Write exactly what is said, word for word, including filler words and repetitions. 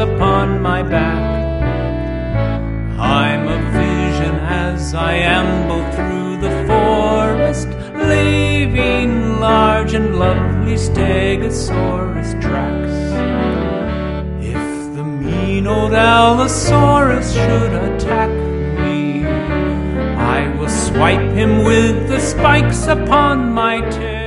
upon my back. I'm a vision as I amble through the forest, leaving large and lovely Stegosaurus tracks. If the mean old Allosaurus should attack me, I will swipe him with the spikes upon my tail.